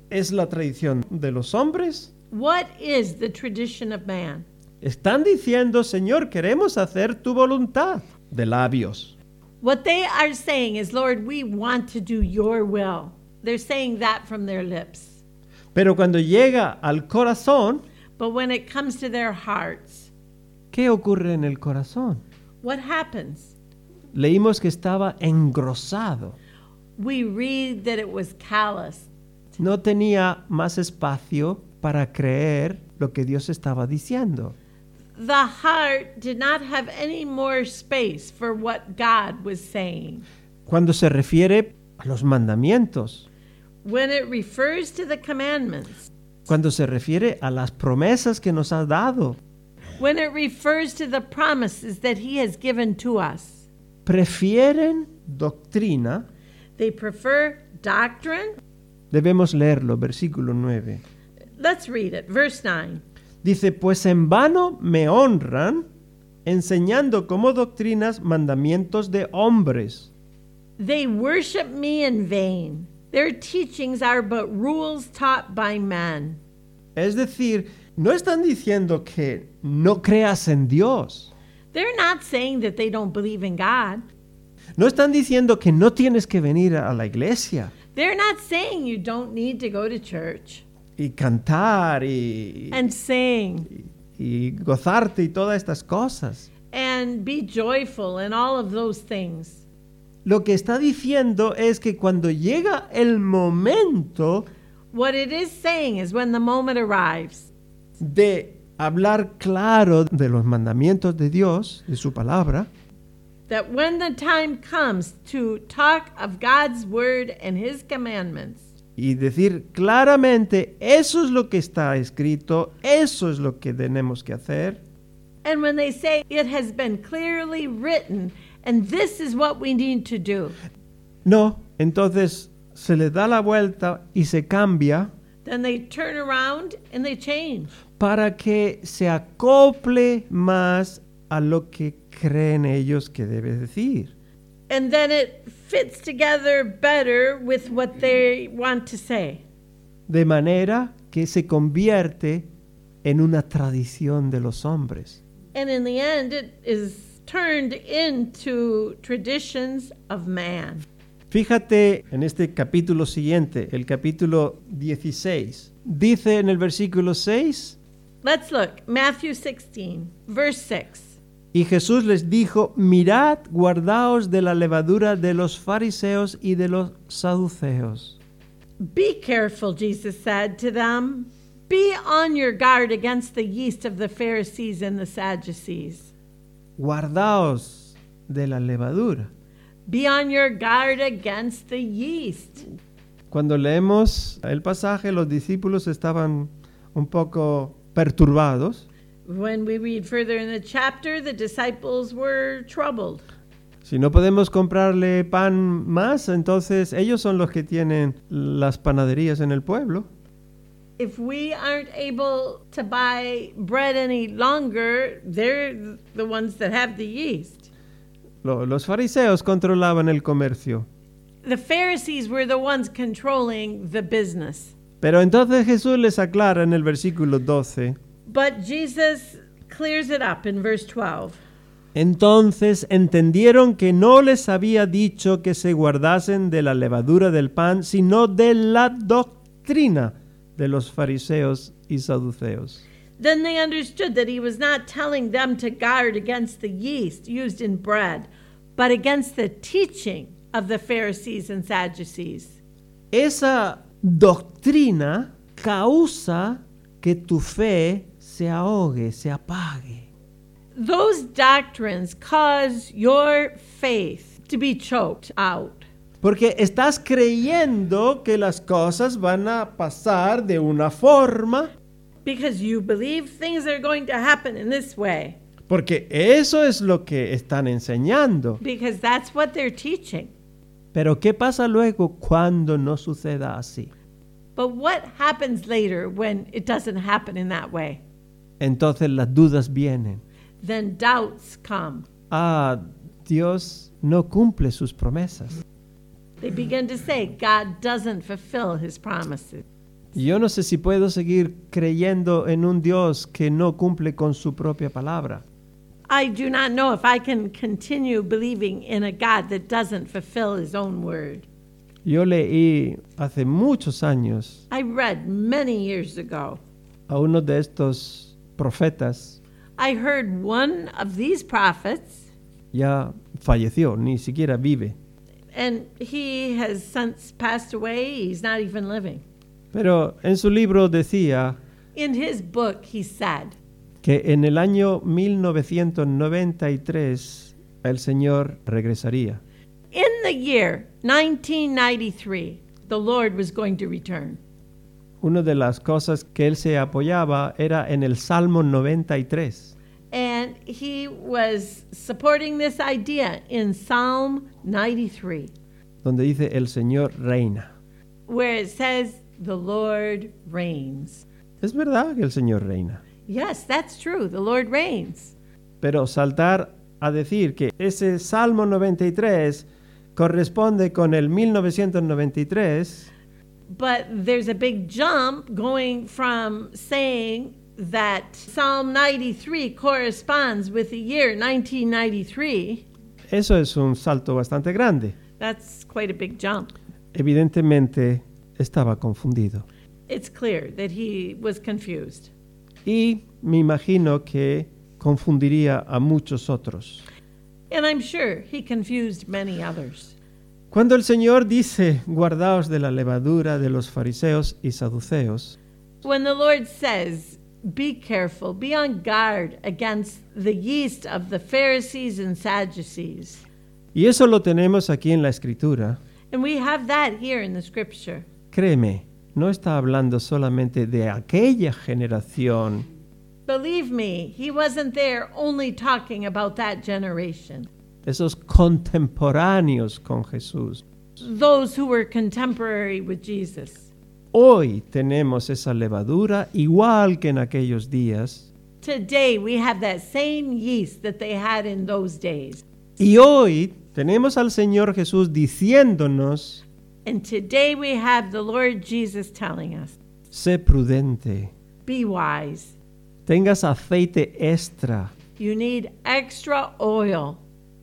es la tradición de los hombres? What is the tradition of man? Están diciendo, Señor, queremos hacer tu voluntad, de labios. What they are saying is, Lord, we want to do your will. They're saying that from their lips. Pero cuando llega al corazón, But when it comes to their hearts, ¿qué ocurre en el corazón? what happens? Leímos que estaba engrosado. We read that it was callous. No tenía más espacio para creer lo que Dios estaba diciendo. The heart did not have any more space for what God was saying. Cuando se refiere a los mandamientos, When it refers to the commandments, cuando se refiere a las promesas que nos ha dado, when it refers to the promises that He has given to us, prefieren doctrina. they prefer doctrine. Debemos leerlo, versículo nueve. Let's read it, verse nine. Dice, pues en vano me honran, enseñando como doctrinas mandamientos de hombres. They worship me in vain. Their teachings are but rules taught by men. Es decir, no están diciendo que no creas en Dios. They're not saying that they don't believe in God. No están diciendo que no tienes que venir a la iglesia They're not saying you don't need to go to church y cantar y, and sing y gozarte y todas estas cosas. and be joyful and all of those things. Lo que está diciendo es que cuando llega el momento What it is saying is when the moment arrives de hablar claro de los mandamientos de Dios, de su palabra, that when the time comes to talk of God's word and His commandments, y decir claramente, eso es lo que está escrito, eso es lo que tenemos que hacer, and when they say it has been clearly written and this is what we need to do, no, entonces se le da la vuelta y se cambia then they turn around and they change para que se acople más a lo que creen ellos que debe decir. and then it fits together better with what they want to say. De manera que se convierte en una tradición de los hombres. And in the end, it is turned into traditions of man. Fíjate en este capítulo siguiente, el capítulo dieciséis. Dice en el versículo seis, Let's look, Matthew sixteen, verse six. y Jesús les dijo, mirad, guardaos de la levadura de los fariseos y de los saduceos. Be careful, Jesus said to them. Be on your guard against the yeast of the Pharisees and the Sadducees. Guardaos de la levadura. Be on your guard against the yeast. Cuando leemos el pasaje, los discípulos estaban un poco perturbados. When we read further in the chapter, the disciples were troubled. Si no podemos comprarle pan más, entonces ellos son los que tienen las panaderías en el pueblo. If we aren't able to buy bread any longer, they're the ones that have the yeast. Lo- Los fariseos controlaban el comercio. The Pharisees were the ones controlling the business. Pero entonces Jesús les aclara en el versículo doce. But Jesus clears it up in verse twelve. Entonces entendieron que no les había dicho que se guardasen de la levadura del pan, sino de la doctrina de los fariseos y saduceos. Then they understood that he was not telling them to guard against the yeast used in bread, but against the teaching of the Pharisees and Sadducees. Esa doctrina causa que tu fe se ahogue, se apague. Those doctrines cause your faith to be choked out. Porque estás creyendo que las cosas van a pasar de una forma, Because you believe things are going to happen in this way. porque eso es lo que están enseñando. Because that's what they're teaching. Pero ¿qué pasa luego cuando no suceda así? But what happens later when it doesn't happen in that way? Entonces las dudas vienen. Then doubts come. Ah, Dios no cumple sus promesas. They begin to say God doesn't fulfill his promises. Yo no sé si puedo seguir creyendo en un Dios que no cumple con su propia palabra. I do not know if I can continue believing in a God that doesn't fulfill his own word. Yo leí hace muchos años I read many years ago. a uno de estos profetas, I heard one of these prophets, ya falleció, ni siquiera vive, and he has since passed away. He's not even living. pero en su libro decía In his book, he said, que en el año mil novecientos noventa y tres el Señor regresaría. in the year nineteen ninety-three, the Lord was going to return. Una de las cosas que él se apoyaba era en el Salmo noventa y tres. And he was supporting this idea in Psalm ninety-three, Donde dice el Señor reina. where it says, the Lord reigns. Es verdad que el Señor reina, Yes, that's true. The Lord reigns. pero saltar a decir que ese Salmo noventa y tres corresponde con el mil novecientos noventa y tres, But there's a big jump going from saying that Psalm ninety-three corresponds with the year nineteen ninety-three. eso es un salto bastante grande. That's quite a big jump. Evidentemente estaba confundido. It's clear that he was confused. Y me imagino que confundiría a muchos otros. And I'm sure he confused many others. Cuando el Señor dice, guardaos de la levadura de los fariseos y saduceos, When the Lord says, be careful, be on guard against the yeast of the Pharisees and Sadducees. y eso lo tenemos aquí en la Escritura, And we have that here in the scripture. créeme, no está hablando solamente de aquella generación, Believe me, he wasn't there only talking about that generation. esos contemporáneos con Jesús. Those who were contemporary with Jesus. Hoy tenemos esa levadura igual que en aquellos días, Today we have that same yeast that they had in those days. y hoy tenemos al Señor Jesús diciéndonos, And today we have the Lord Jesus telling us, sé prudente, be wise. tengas aceite extra, You need extra oil.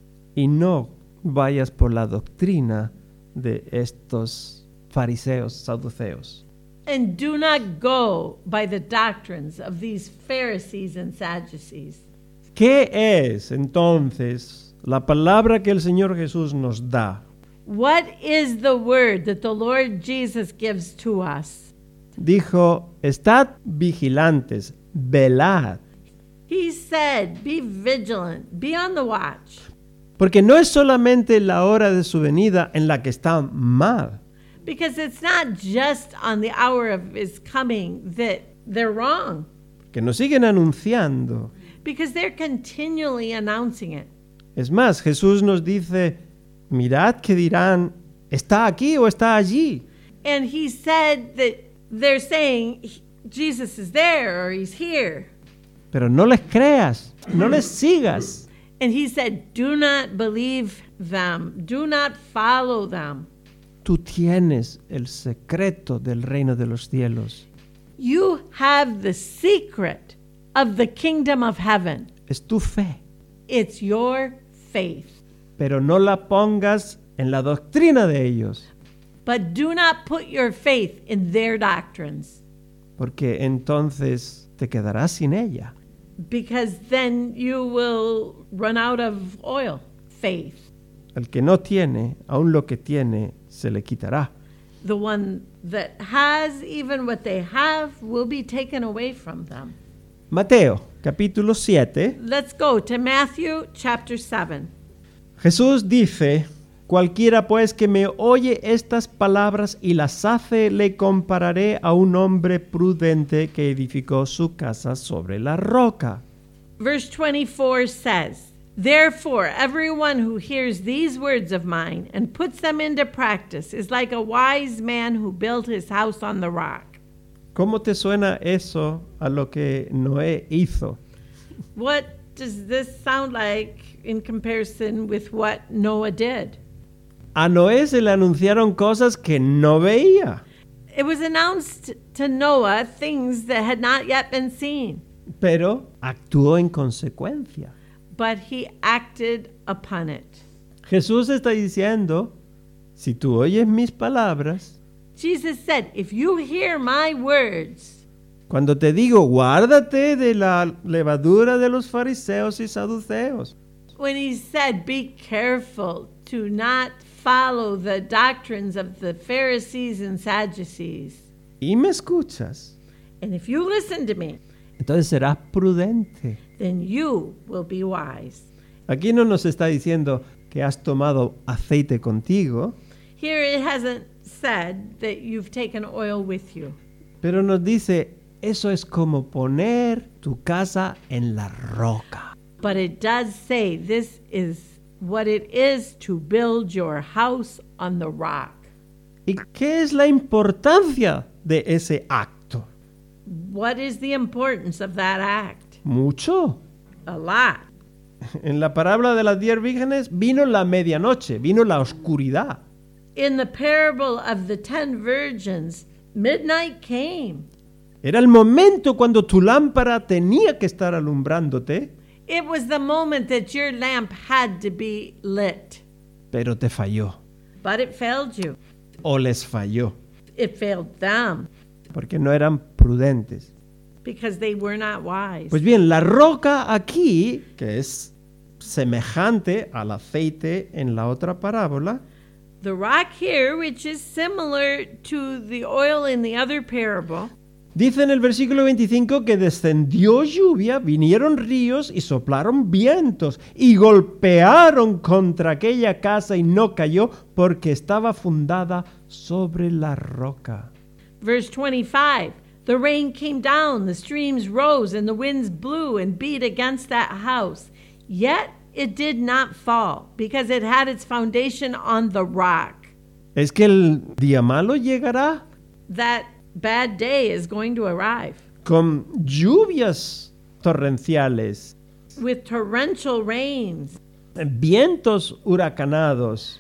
y no vayas por la doctrina de estos fariseos, saduceos. And do not go by the doctrines of these Pharisees and Sadducees. ¿Qué es entonces la palabra que el Señor Jesús nos da? What is the word that the Lord Jesus gives to us? Dijo, estad vigilantes, velad, He said, be vigilant, be on the watch. porque no es solamente la hora de su venida en la que está mal, Because it's not just on the hour of his coming that they're wrong. que nos siguen anunciando. Because they're continually announcing it. Es más, Jesús nos dice, mirad que dirán, ¿está aquí o está allí? And he said that they're saying Jesus is there or he's here. Pero no les creas, no les sigas. And he said, do not believe them. Do not follow them. Tú tienes el secreto del reino de los cielos. You have the secret of the kingdom of heaven. Es tu fe, It's your faith. pero no la pongas en la doctrina de ellos, But do not put your faith in their doctrines, porque entonces te quedarás sin ella. because then you will run out of oil, faith. El que no tiene, aun lo que tiene, se le quitará. The one that has even what they have will be taken away from them. Mateo, capítulo siete. Let's go to Matthew chapter seven. Jesús dice, cualquiera pues que me oye estas palabras y las hace, le compararé a un hombre prudente que edificó su casa sobre la roca. Verse twenty-four says, therefore, everyone who hears these words of mine and puts them into practice is like a wise man who built his house on the rock. ¿Cómo te suena eso a lo que Noé hizo? What does this sound like in comparison with what Noah did? A Noé se le anunciaron cosas que no veía. It was announced to Noah things that had not yet been seen, pero actuó en consecuencia. but he acted upon it. Jesús está diciendo, si tú oyes mis palabras, Jesus said, if you hear my words, cuando te digo, guárdate de la levadura de los fariseos y saduceos, when he said, be careful to not follow the doctrines of the Pharisees and Sadducees, y me escuchas, and if you listen to me, entonces serás prudente. then you will be wise. Aquí no nos está diciendo que has tomado aceite contigo, Here it hasn't said that you've taken oil with you, pero nos dice, eso es como poner tu casa en la roca. but it does say this is what it is to build your house on the rock. ¿Y qué es la importancia de ese acto? What is the importance of that act? Mucho. A lot. En la parábola de las diez vírgenes vino la medianoche, vino la oscuridad. In the parable of the ten virgins, midnight came. Era el momento cuando tu lámpara tenía que estar alumbrándote, It was the moment that your lamp had to be lit, pero te falló but it failed you. o les falló It failed them porque no eran prudentes. because they were not wise. Pues bien, la roca aquí, que es semejante al aceite en la otra parábola, The rock here, which is similar to the oil in the other parable, dice en el versículo veinticinco que descendió lluvia, vinieron ríos y soplaron vientos y golpearon contra aquella casa y no cayó porque estaba fundada sobre la roca. verse twenty-five, the rain came down, the streams rose, and the winds blew and beat against that house. Yet it did not fall, because it had its foundation on the rock. ¿Es que el día malo llegará That bad day is going to arrive con lluvias torrenciales, with torrential rains, vientos huracanados?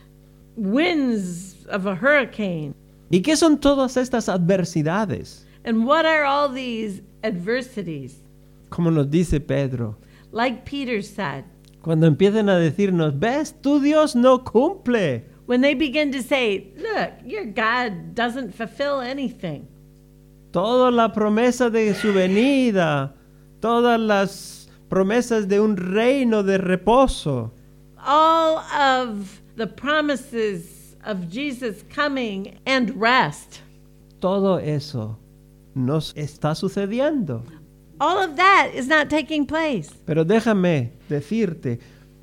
winds of a hurricane? ¿Y qué son todas estas adversidades? And what are all these adversities? Como nos dice Pedro, Like Peter said, cuando empiecen a decirnos, ves, tu Dios no cumple. when they begin to say, look, your God doesn't fulfill anything. Toda la promesa de su venida, todas las promesas de un reino de reposo, All of the promises of Jesus coming and rest, todo eso nos está sucediendo. all of that is not taking place. Pero déjame decirte,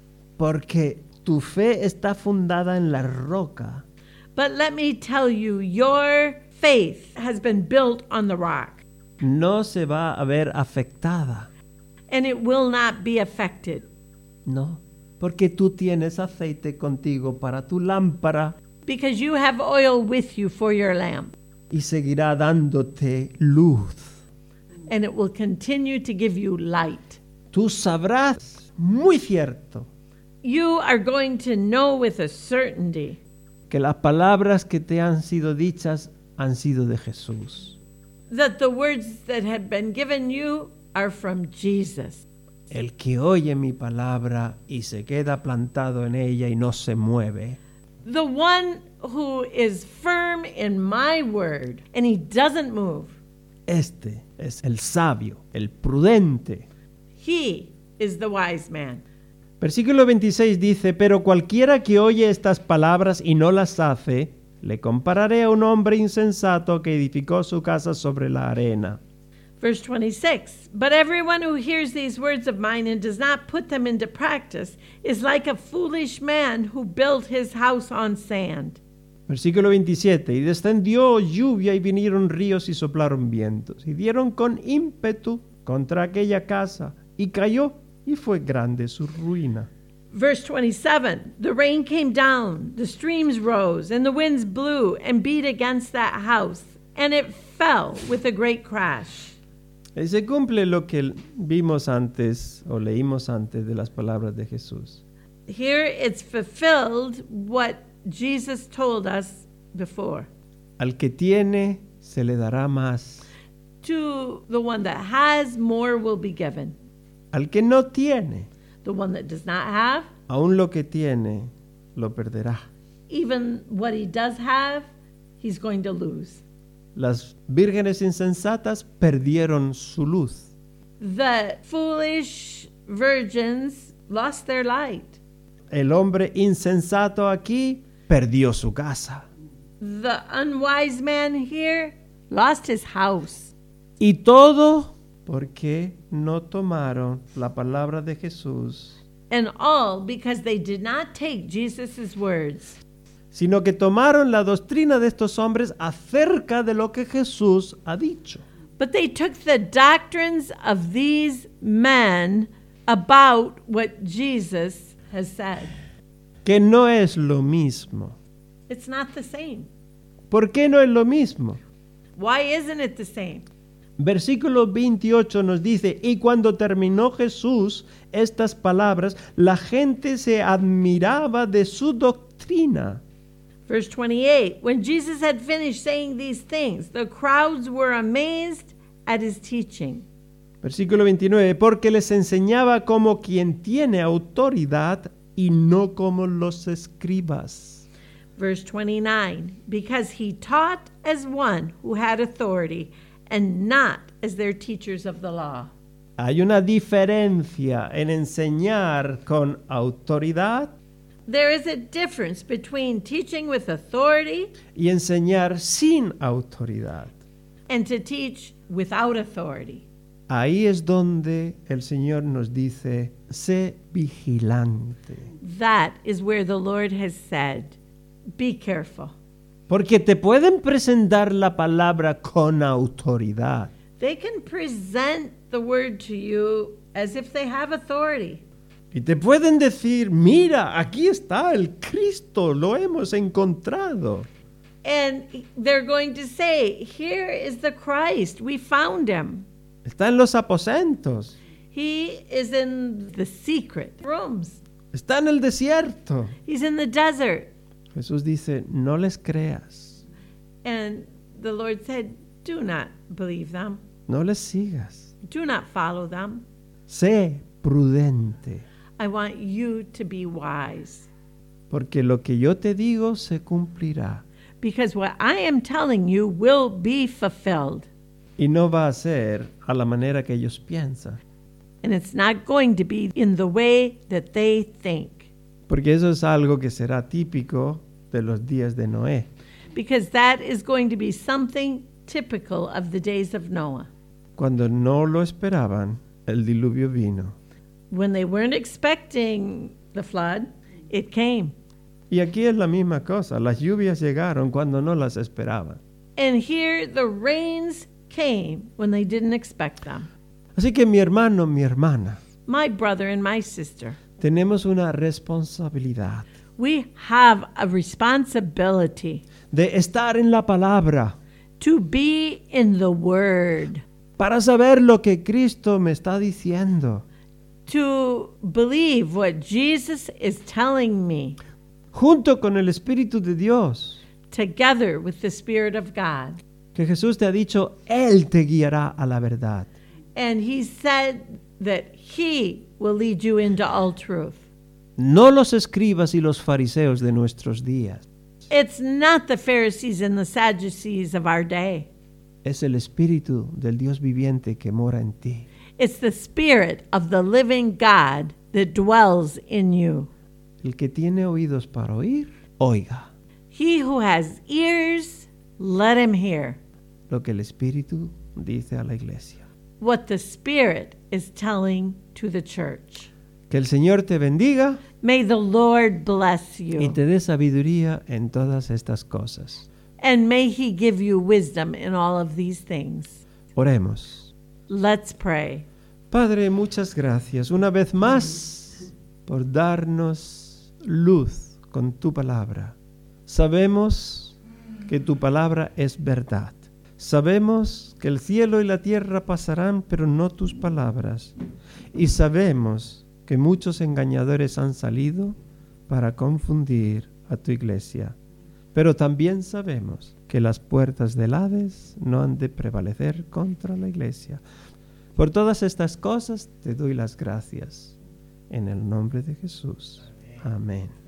porque tu fe está fundada en la roca, But let me tell you, your faith has been built on the rock, no se va a ver afectada. and it will not be affected, No, porque tú tienes aceite contigo para tu lámpara because you have oil with you for your lamp, y seguirá dándote luz. and it will continue to give you light. Tú sabrás muy cierto You are going to know with a certainty que las palabras que te han sido dichas han sido de Jesús. that the words that have been given you are from Jesus. El que oye mi palabra y se queda plantado en ella y no se mueve, The one who is firm in my word and he doesn't move, este es el sabio, el prudente. he is the wise man. Versículo veintiséis dice, pero cualquiera que oye estas palabras y no las hace, le compararé a un hombre insensato que edificó su casa sobre la arena. Verse twenty-six, but everyone who hears these words of mine and does not put them into practice is like a foolish man who built his house on sand. Versículo veintisiete, y descendió lluvia y vinieron ríos y soplaron vientos, y dieron con ímpetu contra aquella casa, y cayó, y fue grande su ruina. Verse twenty-seven, the rain came down, the streams rose, and the winds blew and beat against that house, and it fell with a great crash. Y se cumple lo que vimos antes, o leímos antes de las palabras de Jesús. Here it's fulfilled what Jesus told us before. Al que tiene, se le dará más. To the one that has, more will be given. Al que no tiene, The one that does not have, aún lo que tiene, lo perderá. even what he does have, he's going to lose. Las vírgenes insensatas perdieron su luz. The foolish virgins lost their light. El hombre insensato aquí perdió su casa. The unwise man here lost his house. Y todo porque no tomaron la palabra de Jesús, And all because they did not take Jesus' words, sino que tomaron la doctrina de estos hombres acerca de lo que Jesús ha dicho. but they took the doctrines of these men about what Jesus has said. Que no es lo mismo. It's not the same. ¿Por qué no es lo mismo? Why isn't it the same? Versículo veintiocho nos dice, y cuando terminó Jesús estas palabras, la gente se admiraba de su doctrina. Verse twenty-eight, when Jesus had finished saying these things, the crowds were amazed at his teaching. Versículo veintinueve, porque les enseñaba como quien tiene autoridad y no como los escribas. Verse twenty-nine, because he taught as one who had authority and not as their teachers of the law. Hay una diferencia en enseñar con autoridad There is a difference between teaching with authority y enseñar sin autoridad. and to teach without authority. Ahí es donde el Señor nos dice, sé vigilante, That is where the Lord has said, be careful. porque te pueden presentar la palabra con autoridad, They can present the word to you as if they have authority. y te pueden decir, mira, aquí está el Cristo, lo hemos encontrado. And they're going to say, here is the Christ. We found him. Está en los aposentos, He is in the secret rooms. está en el desierto. He's in the desert. Jesús dice, no les creas, And the Lord said, do not believe them. no les sigas, Do not follow them. sé prudente, I want you to be wise. porque lo que yo te digo se cumplirá. Because what I am telling you will be fulfilled. Y no va a ser a la manera que ellos piensan, And it's not going to be in the way that they think. porque eso es algo que será típico de los días de Noé. Because that is going to be something typical of the days of Noah. Cuando no lo esperaban, el diluvio vino. When they weren't expecting the flood, it came. Y aquí es la misma cosa, las lluvias llegaron cuando no las esperaban. And here the rains came when they didn't expect them. Así que mi hermano, mi hermana, My brother and my sister, tenemos una responsabilidad we have a responsibility de estar en la palabra to be in the Word, para saber lo que Cristo me está diciendo, to believe what Jesus is telling me, junto con el Espíritu de Dios, together with the Spirit of God. que Jesús te ha dicho, Él te guiará a la verdad. And he said that he will lead you into all truth. No los escribas y los fariseos de nuestros días. It's not the Pharisees and the Sadducees of our day. Es el Espíritu del Dios viviente que mora en ti. It's the Spirit of the living God that dwells in you. El que tiene oídos para oír, oiga He who has ears, let him hear lo que el Espíritu dice a la iglesia. what the Spirit is telling to the church. Que el Señor te bendiga May the Lord bless y you, te dé sabiduría en todas estas cosas. and may he give you wisdom in all of these things. Oremos. Let's pray. Padre, muchas gracias una vez más por darnos luz con tu palabra. Sabemos que tu palabra es verdad. Sabemos que el cielo y la tierra pasarán, pero no tus palabras. Y sabemos que muchos engañadores han salido para confundir a tu iglesia. Pero también sabemos que las puertas del Hades no han de prevalecer contra la Iglesia. Por todas estas cosas te doy las gracias. En el nombre de Jesús. Amén.